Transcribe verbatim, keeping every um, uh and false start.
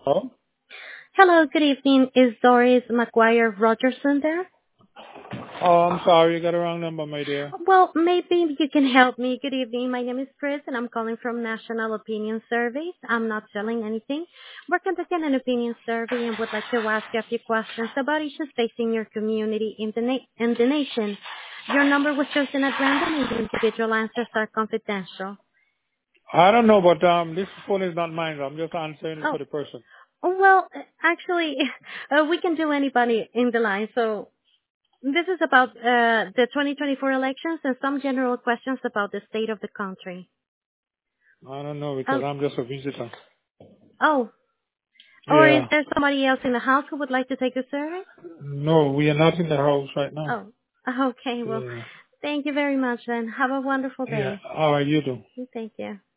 Oh, Hello, good evening. Is Doris McGuire Rogerson there? oh, I'm sorry, you got the wrong number, my dear. Well, maybe you can help me. Good evening. My name is Chris, and I'm calling from National Opinion Surveys. I'm not selling anything. We're conducting an opinion survey and would like to ask you a few questions about issues facing your community in the, na- in the nation. Your number was chosen at random, and the individual answers are confidential. I don't know, but um, this phone is not mine. I'm just answering it Oh, for the person. well, actually, uh, we can do anybody in the line, so this is about uh, the twenty twenty-four elections and some general questions about the state of the country. I don't know because Oh, I'm just a visitor. oh, or is Yeah. there somebody else in the house who would like to take the survey? No, we are not in the house right now. Oh, okay. Well, Yeah. thank you very much then. Have a wonderful Yeah. day. All right, you do. Thank you.